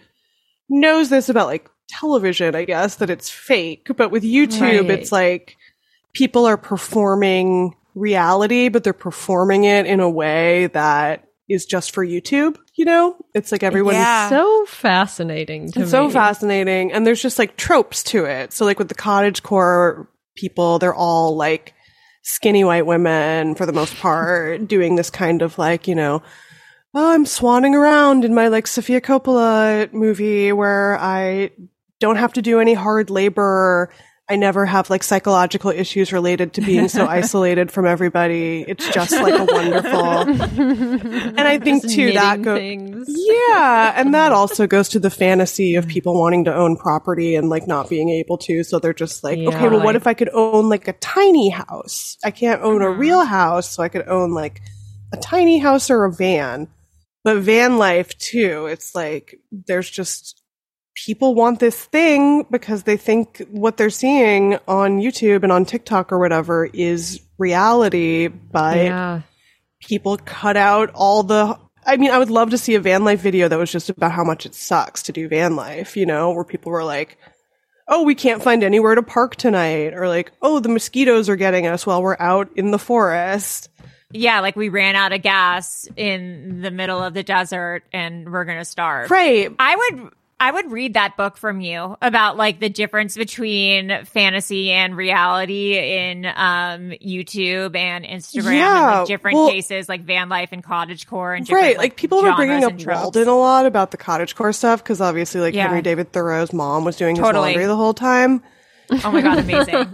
knows this about like television, I guess, that it's fake. But with YouTube, Right. it's like people are performing reality, but they're performing it in a way that is just for YouTube, you know? It's like everyone Yeah. So fascinating to it's me. so fascinating. And there's just like tropes to it. So like with the cottagecore people, they're all like skinny white women for the most part, doing this kind of like, you know, oh, I'm swanning around in my like Sofia Coppola movie where I don't have to do any hard labor. I never have like psychological issues related to being so isolated from everybody. It's just like a wonderful. And I think Just too that knitting goes, things. yeah, and that also goes to the fantasy of people wanting to own property and like not being able to. So they're just like, Yeah. okay, well, what if I could own like a tiny house? I can't own a real house, so I could own like a tiny house or a van. But van life too, it's like there's just people want this thing because they think what they're seeing on YouTube and on TikTok or whatever is reality, but Yeah. people cut out all the, I mean, I would love to see a van life video that was just about how much it sucks to do van life, you know, where people were like, oh, we can't find anywhere to park tonight, or like, oh, the mosquitoes are getting us while we're out in the forest. Yeah, like we ran out of gas in the middle of the desert and we're going to starve. Right. I would I would read that book from you about like the difference between fantasy and reality in um YouTube and Instagram, Yeah, and like different well- cases like van life and cottagecore and different Right, like, like people were bringing genres up and tropes. Walden a lot about the cottagecore stuff because obviously, like Yeah. Henry David Thoreau's mom was doing his Totally. laundry the whole time. Oh my god, amazing.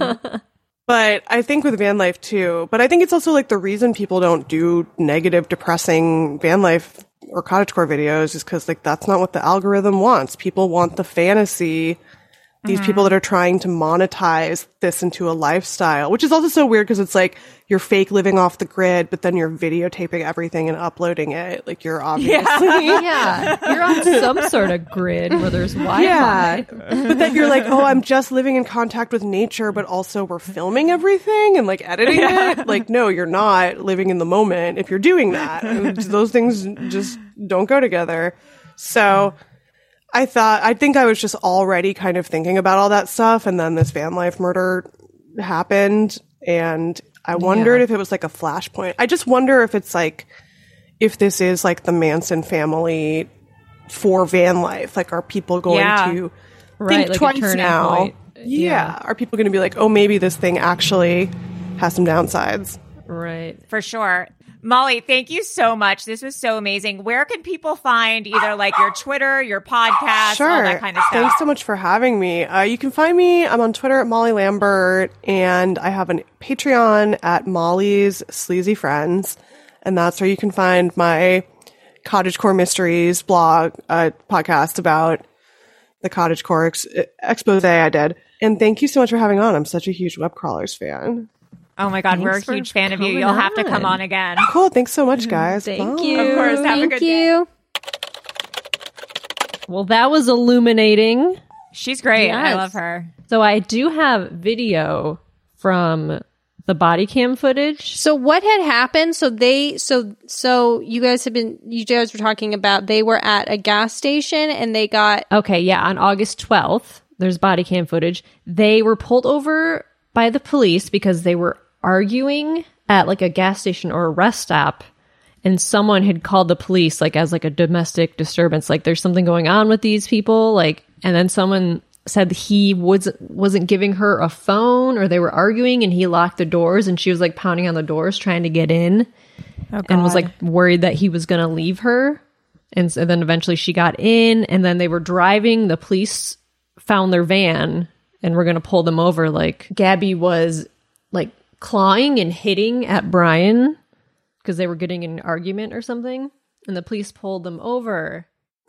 But I think with van life too. But I think it's also like the reason people don't do negative, depressing van life or cottagecore videos is because like that's not what the algorithm wants. People want the fantasy. These people that are trying to monetize this into a lifestyle, which is also so weird because it's like you're fake living off the grid, but then you're videotaping everything and uploading it. Like you're obviously Yeah. You're on some sort of grid where there's Wi-Fi. yeah, but then you're like, oh, I'm just living in contact with nature, but also we're filming everything and like editing it. Like, no, you're not living in the moment if you're doing that. And those things just don't go together. So I thought, I think I was just already kind of thinking about all that stuff. And then this van life murder happened. And I wondered if it was like a flashpoint. I just wonder if it's like, if this is like the Manson family for van life. Like, are people going Yeah. to Right, think like a twice turning now? point. Yeah. Yeah. Are people going to be like, oh, maybe this thing actually has some downsides? Right. For sure. Molly, thank you so much. This was so amazing. Where can people find either like your Twitter, your podcast, all that kind of stuff? Thanks so much for having me. Uh, you can find me. I'm on Twitter at Molly Lambert, and I have a Patreon at Molly's Sleazy Friends, and that's where you can find my Cottagecore Mysteries blog, uh, podcast about the Cottagecore ex- expose I did. And thank you so much for having on. I'm such a huge Web Crawlers fan. Oh my God, Thanks we're a huge fan of you. coming You'll have to on. come on again. Cool. Thanks so much, guys. Thank Bye. you. Of course. Have a Thank good you. Well, that was illuminating. She's great. I Yes. love her. So I do have video from the body cam footage. So what had happened? So they, so, so you guys have been, you guys were talking about they were at a gas station and they got, Okay, yeah, on August twelfth, there's body cam footage. They were pulled over by the police because they were arguing at like a gas station or a rest stop, and someone had called the police like as like a domestic disturbance, like there's something going on with these people, like, and then someone said he was wasn't giving her a phone, or they were arguing and he locked the doors and she was like pounding on the doors trying to get in, Oh, and was God. like worried that he was going to leave her. And so then eventually she got in, and then they were driving. The police found their van and were going to pull them over. Like Gabby was like clawing and hitting at Brian because they were getting in an argument or something. And the police pulled them over.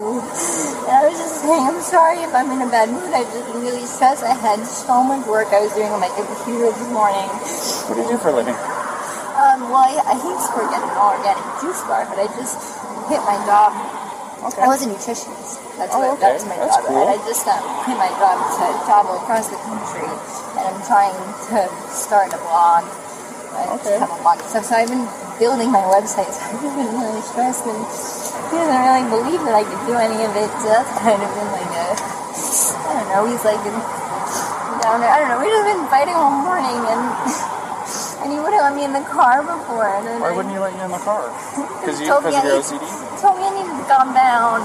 I was just saying, I'm sorry if I'm in a bad mood. I've just been really stressed. I had so much work I was doing on my computer this morning. What do you do for a living? Um, well, I, I used to work at an organic juice bar, but I just hit my job. Okay. I was a nutritionist. That's Oh, what okay. that was my That's job. cool. And I just um, quit my job to travel across the country, and I'm trying to start a blog. I Okay. have a blog and stuff. So I've been building my website. So I've just been really stressed, and he doesn't really believe that I could do any of it. So that's kind of been like a, I don't know. He's like been down there. I don't know. We've just been fighting all morning, and and he wouldn't let me in the car before. And then Why I, wouldn't you let you in the car? Because you, told me because of your I O C D? need- told me I needed to calm down.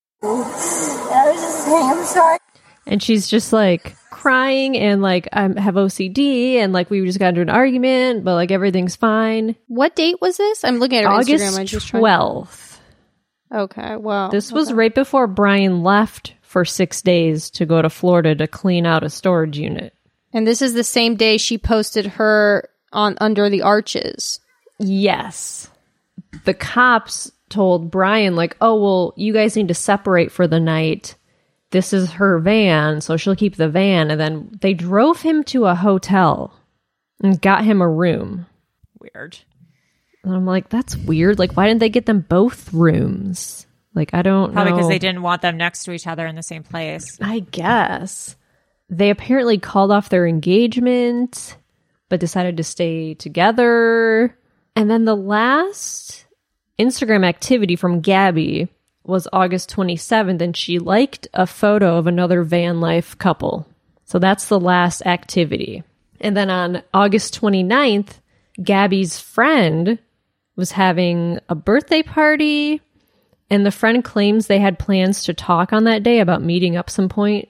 And I was just saying, I'm sorry. And she's just like crying and like, I have O C D, and like we just got into an argument, but like everything's fine. what date was this? I'm looking at her Instagram. I August just tried. twelfth. Okay, well. This was right before Brian left for six days to go to Florida to clean out a storage unit. And this is the same day she posted her on Under the Arches. Yes. The cops told Brian, like, oh, well, you guys need to separate for the night. This is her van, so she'll keep the van. And then they drove him to a hotel and got him a room. Weird. And I'm like, that's weird. Like, why didn't they get them both rooms? Like, I don't Probably know. because they didn't want them next to each other in the same place. I guess. They apparently called off their engagement, but decided to stay together. And then the last Instagram activity from Gabby was August twenty-seventh, and she liked a photo of another van life couple. So that's the last activity. And then on August twenty-ninth, Gabby's friend was having a birthday party, and the friend claims they had plans to talk on that day about meeting up some point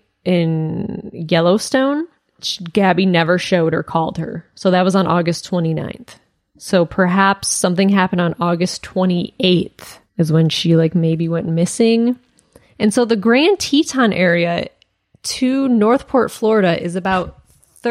in Yellowstone. Gabby never showed or called her. So that was on August twenty-ninth. So perhaps something happened on August twenty-eighth is when she like maybe went missing. And so the Grand Teton area to Northport, Florida is about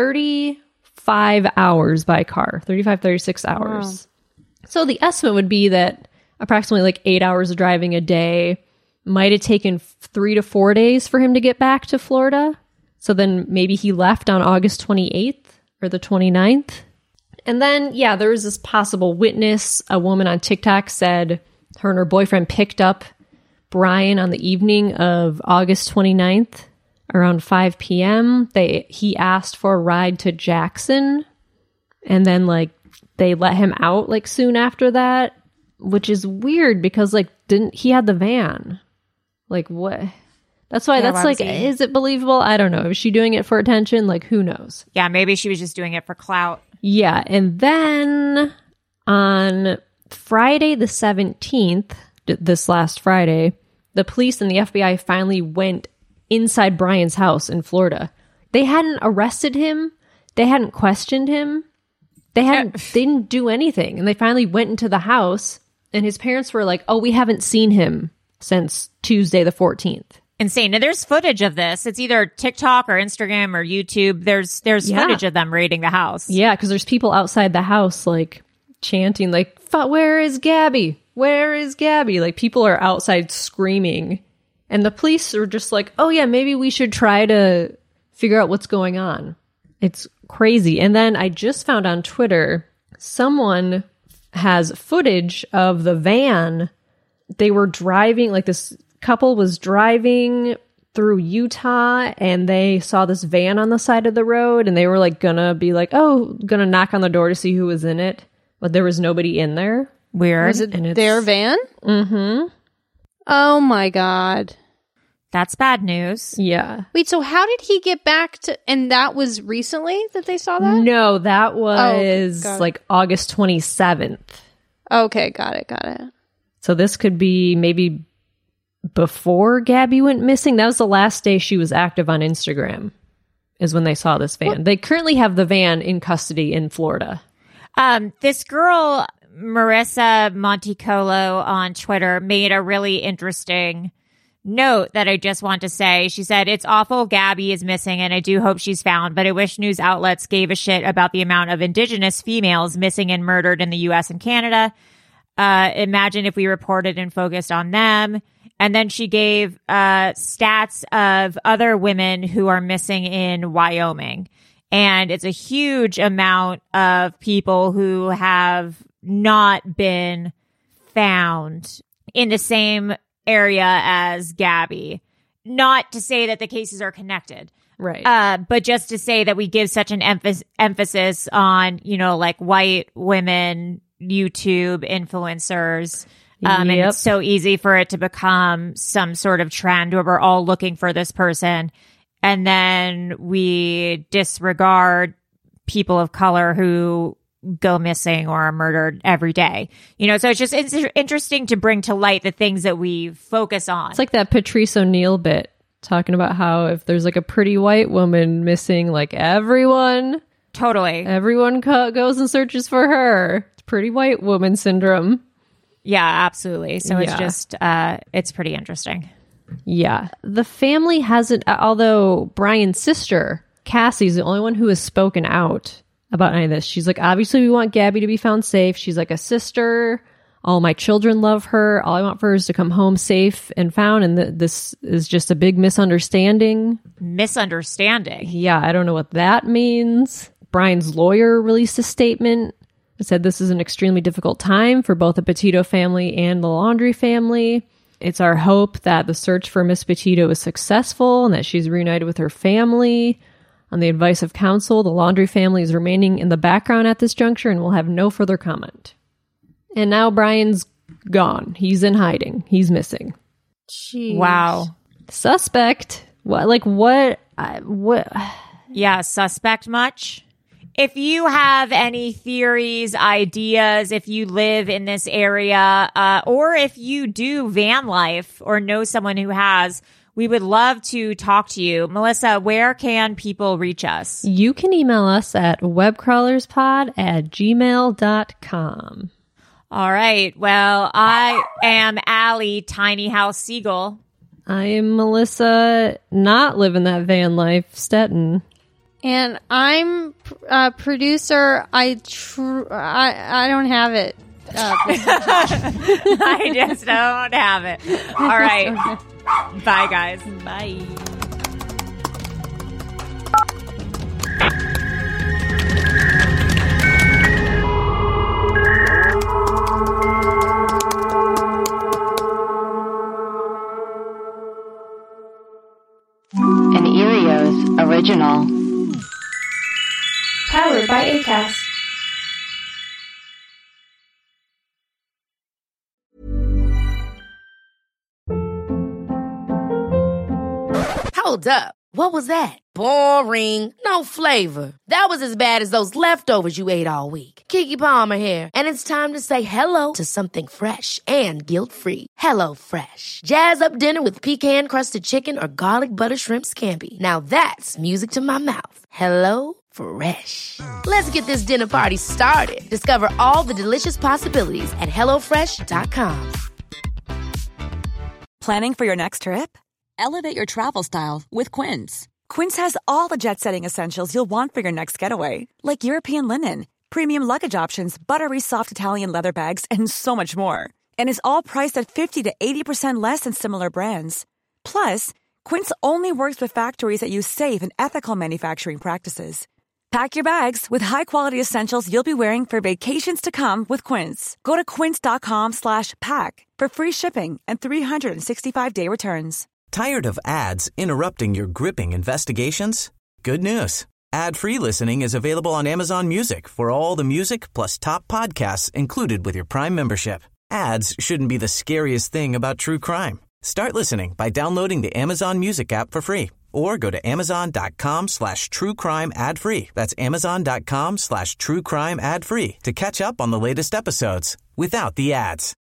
thirty-five hours by car, thirty-five, thirty-six hours. Wow. So the estimate would be that approximately like eight hours of driving a day might have taken three to four days for him to get back to Florida. So then maybe he left on August twenty-eighth or the twenty-ninth. And then, yeah, there was this possible witness. A woman on TikTok said her and her boyfriend picked up Brian on the evening of August twenty-ninth around five p.m. They he asked for a ride to Jackson, and then like they let him out like soon after that, which is weird because like didn't he had the van? Like what? That's why Yeah, that's why like, was he- is it believable? I don't know. Is she doing it for attention? Like who knows? Yeah, maybe she was just doing it for clout. Yeah, and then on Friday the seventeenth, d- this last Friday, the police and the F B I finally went inside Brian's house in Florida. They hadn't arrested him. They hadn't questioned him. They hadn't they didn't do anything. And they finally went into the house, and his parents were like, "Oh, we haven't seen him since Tuesday the fourteenth." Insane. Now there's footage of this. It's either TikTok or Instagram or YouTube. There's there's Yeah. footage of them raiding the house. Yeah, because there's people outside the house like chanting like, "Fu- where is Gabby? where is Gabby? Like, people are outside screaming. And the police are just like, oh yeah, maybe we should try to figure out what's going on. It's crazy. And then I just found on Twitter, someone has footage of the van. They were driving, like this couple was driving through Utah, and they saw this van on the side of the road, and they were like gonna be like, oh, gonna knock on the door to see who was in it. But there was nobody in there. Weird. Was it their van? Mm-hmm. Oh my God. That's bad news. Yeah. Wait, so how did he get back to, and that was recently that they saw that? No, that was Oh, like August twenty-seventh. Okay, got it, got it. So this could be maybe before Gabby went missing. That was the last day she was active on Instagram, is when they saw this van. What? They currently have the van in custody in Florida. Um, this girl, Marissa Monticolo on Twitter, made a really interesting note that I just want to say. She said, it's awful Gabby is missing, and I do hope she's found, but I wish news outlets gave a shit about the amount of Indigenous females missing and murdered in the U S and Canada. Uh, imagine if we reported and focused on them. And then she gave uh, stats of other women who are missing in Wyoming. And it's a huge amount of people who have not been found in the same area as Gabby. Not to say that the cases are connected. Right. Uh, but just to say that we give such an emph- emphasis on, you know, like white women, YouTube influencers. Um, Yep. And it's so easy for it to become some sort of trend where we're all looking for this person. And then we disregard people of color who go missing or are murdered every day. You know, so it's just it's interesting to bring to light the things that we focus on. It's like that Patrice O'Neill bit talking about how if there's like a pretty white woman missing, like everyone, totally, everyone co- goes and searches for her. It's pretty white woman syndrome. Yeah, absolutely. So it's Yeah. just, uh, it's pretty interesting. Yeah. The family hasn't, although Brian's sister, Cassie's the only one who has spoken out about any of this. She's like, obviously we want Gabby to be found safe. She's like a sister. All my children love her. All I want for her is to come home safe and found. And th- this is just a big misunderstanding. Misunderstanding? Yeah, I don't know what that means. Brian's lawyer released a statement. It said this is an extremely difficult time for both the Petito family and the Laundrie family. It's our hope that the search for Miss Petito is successful and that she's reunited with her family. On the advice of counsel, the Laundrie family is remaining in the background at this juncture and will have no further comment. And now Brian's gone. He's in hiding. He's missing. Jeez. Wow. Suspect. What? Like what? I, what? Yeah, suspect much? If you have any theories, ideas, if you live in this area, uh, or if you do van life or know someone who has, we would love to talk to you. Melissa, where can people reach us? You can email us at webcrawlerspod at gmail dot com. All right. Well, I am Allie, Tiny House Siegel. I am Melissa, not living that van life, Stetton. And I'm uh, producer. I tr- I I don't have it. Uh, I just don't have it. All right. Bye, guys. Bye. An Erios original. Powered by Acast. Hold up. What was that? Boring. No flavor. That was as bad as those leftovers you ate all week. Keke Palmer here. And it's time to say hello to something fresh and guilt-free. Hello Fresh. Jazz up dinner with pecan-crusted chicken or garlic butter shrimp scampi. Now that's music to my mouth. Hello Fresh. Let's get this dinner party started. Discover all the delicious possibilities at hello fresh dot com. Planning for your next trip? Elevate your travel style with Quince. Quince has all the jet-setting essentials you'll want for your next getaway, like European linen, premium luggage options, buttery soft Italian leather bags, and so much more. And is all priced at fifty to eighty percent less than similar brands. Plus, Quince only works with factories that use safe and ethical manufacturing practices. Pack your bags with high-quality essentials you'll be wearing for vacations to come with Quince. Go to quince.com slash pack for free shipping and three sixty-five day returns. Tired of ads interrupting your gripping investigations? Good news. Ad-free listening is available on Amazon Music for all the music plus top podcasts included with your Prime membership. Ads shouldn't be the scariest thing about true crime. Start listening by downloading the Amazon Music app for free or go to amazon.com slash true crime ad free. That's amazon.com slash true crime ad free to catch up on the latest episodes without the ads.